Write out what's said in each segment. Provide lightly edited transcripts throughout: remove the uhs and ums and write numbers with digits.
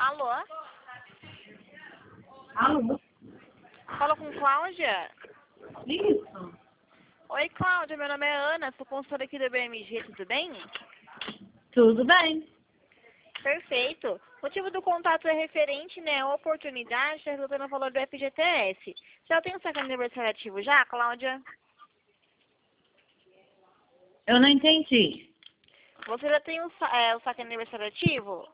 Alô? Alô? Fala com Cláudia? Isso. Oi, Cláudia, meu nome é Ana, sou consultora aqui da BMG, tudo bem? Tudo bem. Perfeito. O motivo do contato é referente, né, à oportunidade, está resultando no valor do FGTS. Já tem um saque aniversário ativo já, Cláudia? Eu não entendi. Você já tem o saque aniversário ativo?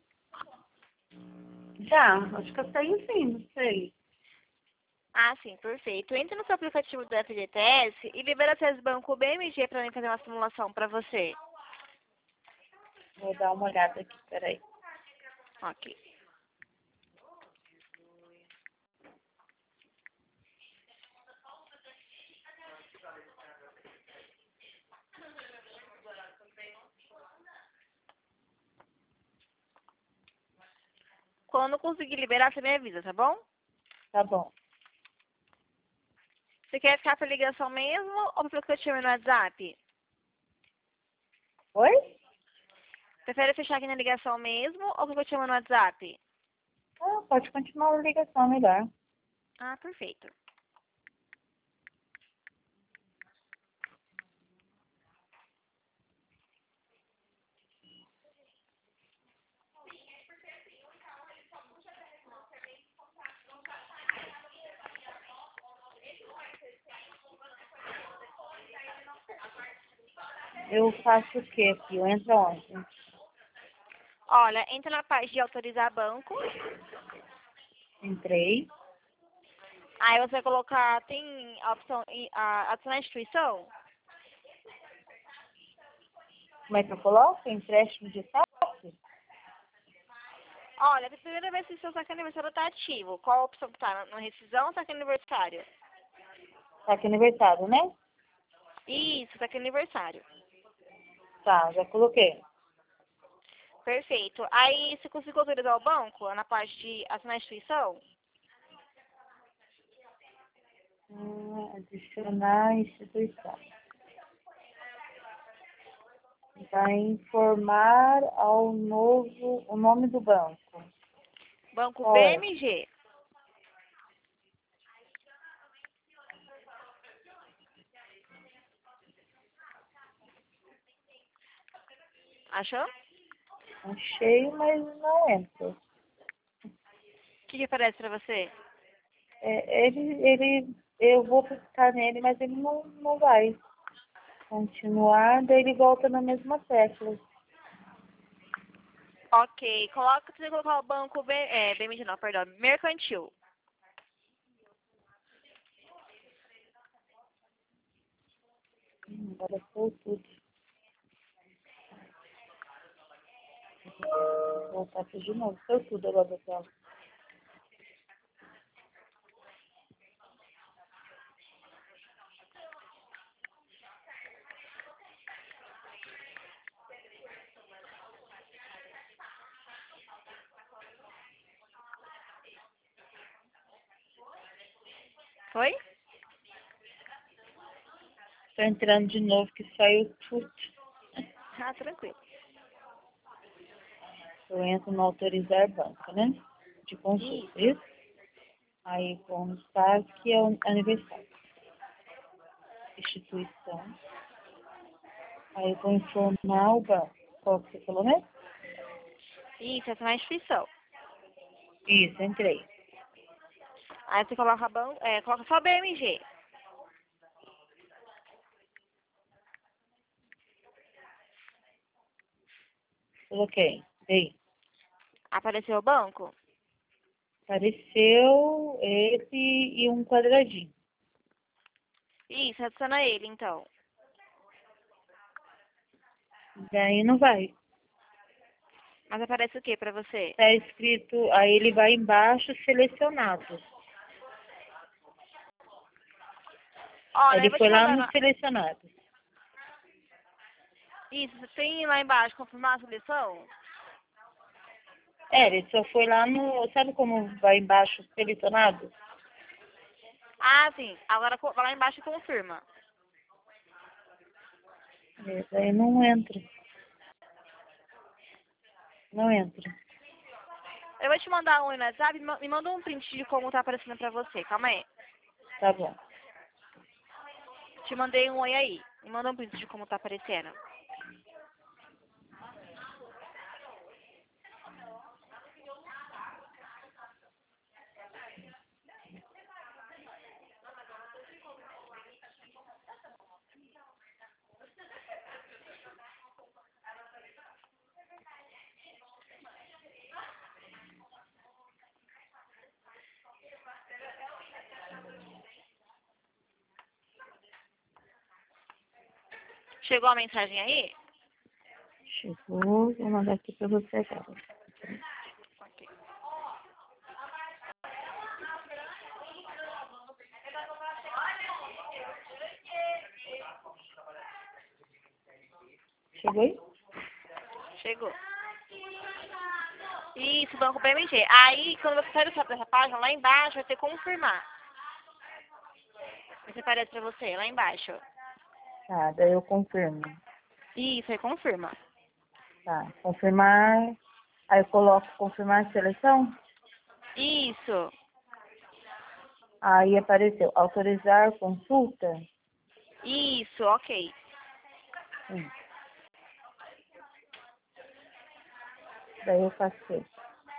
Já, acho que eu tenho sim, não sei. Ah, sim, perfeito. Entre no seu aplicativo do FGTS e libera acesse Banco BMG para mim fazer uma simulação para você. Vou dar uma olhada aqui, peraí. Ok. Quando conseguir liberar, você me avisa, tá bom? Tá bom. Você quer ficar por ligação mesmo ou pelo que eu te chamo no WhatsApp? Oi? Prefere fechar aqui na ligação mesmo ou pelo que eu te chamo no WhatsApp? Ah, pode continuar a ligação melhor. Ah, perfeito. Eu faço o que aqui? Eu entro onde? Olha, entra na parte de autorizar banco. Entrei. Aí você vai colocar, tem a opção adicionar instituição? Como é que eu coloco? Empréstimo de saque? Olha, primeira vez que seu saque aniversário está ativo. Qual a opção que tá? Na rescisão ou saque aniversário? Saque aniversário, né? Isso, saque aniversário. Tá, já coloquei. Perfeito. Aí você conseguiu autorizar o banco na parte de assinar a instituição? Adicionar instituição. Vai informar ao novo o nome do banco. Banco Qual é? BMG. Achou? Achei, mas não entra. O que aparece pra você? Eu vou clicar nele, mas ele não vai continuar, daí ele volta na mesma tecla. Ok, coloca, você colocar o banco BMG não, perdão, mercantil. Agora foi tudo. Vou voltar aqui de novo. Foi tudo agora, pessoal. Foi? Tô entrando de novo que saiu tudo. Ah, tranquilo. Eu entro no autorizar banco, né? De Isso. consulta, isso? Aí vamos estar que é o aniversário. Instituição. Aí eu vou informar o banco. Qual que você falou mesmo? Isso, assinar a instituição. Isso, entrei. Aí você coloca, coloca só BMG. Coloquei. Dei. Apareceu o banco? Apareceu esse e um quadradinho. Isso, adiciona ele, então. Daí não vai. Mas aparece o que pra você? Está escrito, aí ele vai embaixo, selecionados. Olha, eu Ele vou foi te lá mandar. no selecionados. Isso, você tem lá embaixo confirmar a seleção? Ele só foi lá no, sabe como vai embaixo, selecionados? Ah, sim. Agora vai lá embaixo e confirma. Daí não entra. Não entra. Eu vou te mandar um no WhatsApp, me manda um print de como tá aparecendo pra você. Calma aí. Tá bom. Te mandei um oi aí. Me manda um print de como tá aparecendo. Chegou a mensagem aí? Chegou, vou mandar aqui pra você agora. Ok. Chegou aí? Chegou. Isso, banco PMG. Aí, quando você sair dessa página, lá embaixo vai ter confirmar. Vai aparece pra você, lá embaixo. Tá, daí eu confirmo. Isso, aí confirma. Tá, confirmar. Aí eu coloco confirmar a seleção. Isso. Aí apareceu autorizar consulta. Isso, ok. Hum. Daí eu faço isso.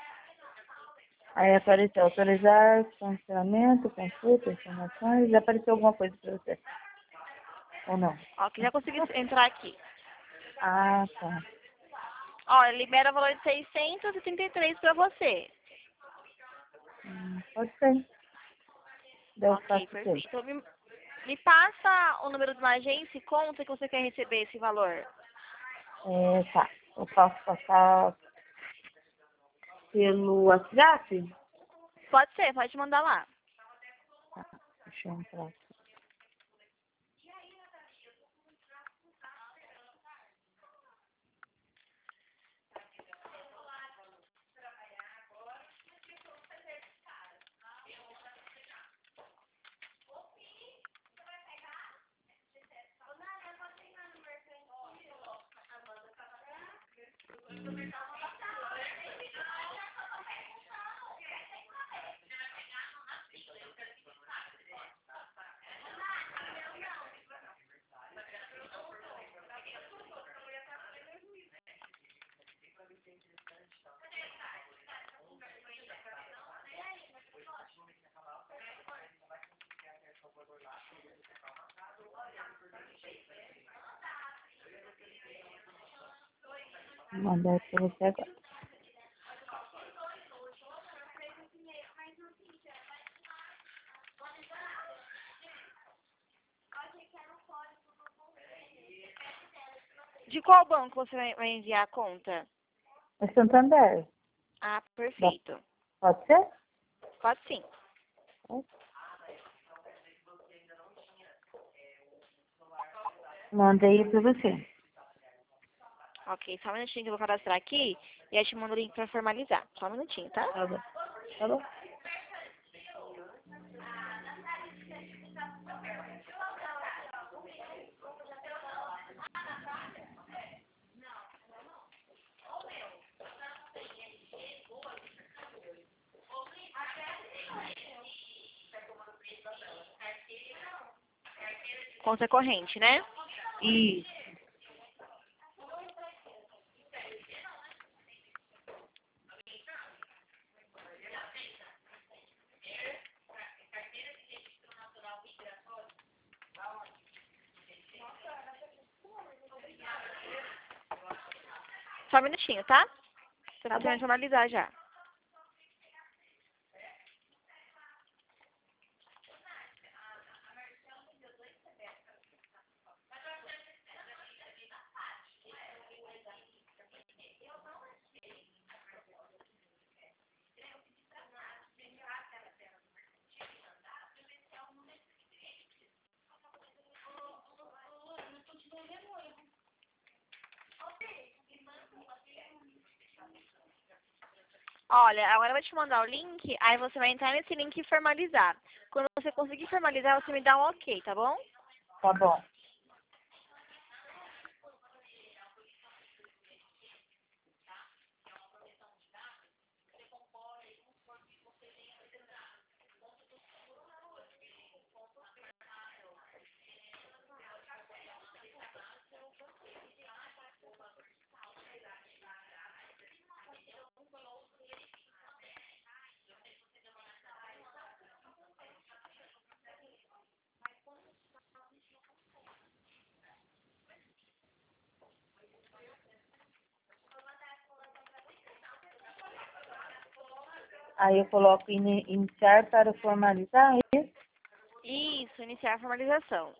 Aí apareceu autorizar funcionamento, consulta, informações. Já apareceu alguma coisa para você? Ou não? Ok, já consegui entrar aqui. Ah, tá. Ó, libera o valor de 633 pra você. Pode ser. Daí eu Ok, faço perfeito. isso. Então, me passa o número de uma agência e conta que você quer receber esse valor. Tá. Eu posso passar pelo WhatsApp? Pode ser, pode mandar lá. Tá. Deixa eu entrar aqui. Vou mandar para você agora. De qual banco você vai enviar a conta? É Santander. Ah, perfeito. Pode ser? Pode sim. Mandei para você. Ok, só um minutinho que eu vou cadastrar aqui e aí te mando o link pra formalizar. Só um minutinho, tá? Tá bom. Tá bom? Conta corrente, né? Isso. Só um minutinho, tá? Você Tá vai bom. formalizar já. Olha, agora eu vou te mandar o link, aí você vai entrar nesse link e formalizar. Quando você conseguir formalizar, você me dá um ok, tá bom? Tá bom. Aí eu coloco iniciar para formalizar isso. Isso, iniciar a formalização.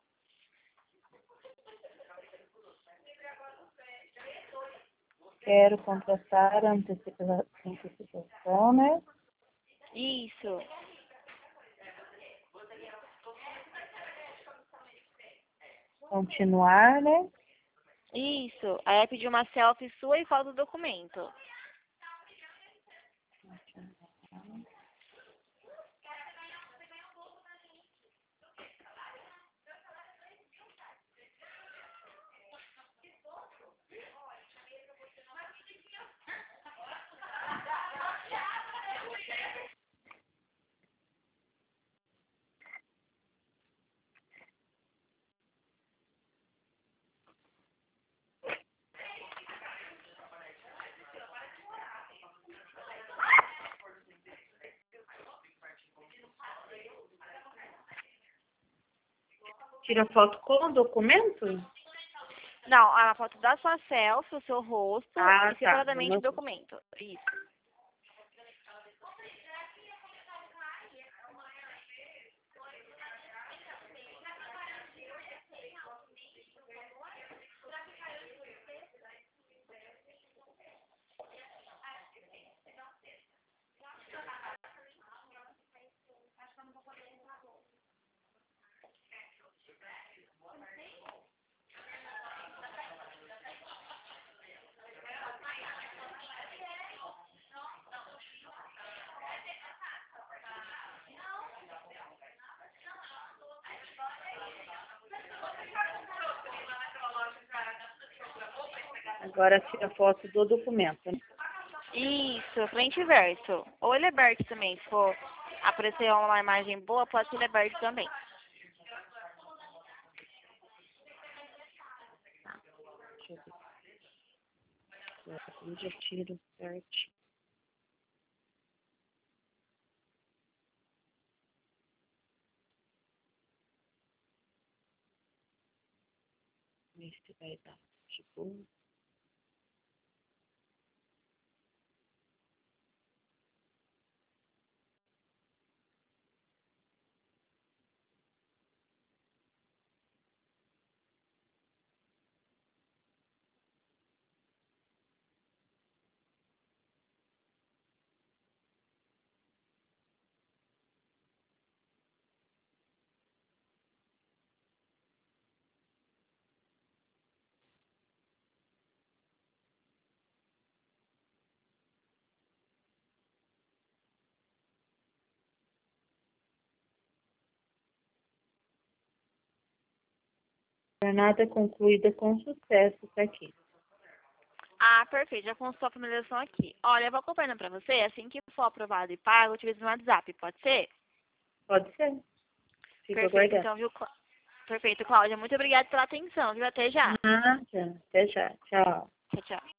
Quero contratar a antecipação, né? Isso. Continuar, né? Isso. Aí vai pedir uma selfie sua e foto do documento. Tira foto com o documento? Não, a foto da sua selfie, o seu rosto Ah, e separadamente tá. o documento. Isso. Agora tira foto do documento, né? Isso, frente e verso. Ou ele é aberto também. Se for aparecer uma imagem boa, pode ser ele aberto também. Deixa eu ver. Eu já tiro certinho. Ver se vai dar de boa. Jornada concluída com sucesso, tá aqui. Ah, perfeito. Já constou a finalização aqui. Olha, eu vou acompanhando pra você. Assim que for aprovado e pago, eu te aviso no WhatsApp. Pode ser? Pode ser. Fico Perfeito, aguardando. então, viu? Perfeito, Cláudia. Muito obrigada pela atenção, viu? Até já. Até já. Tchau. Tchau, tchau.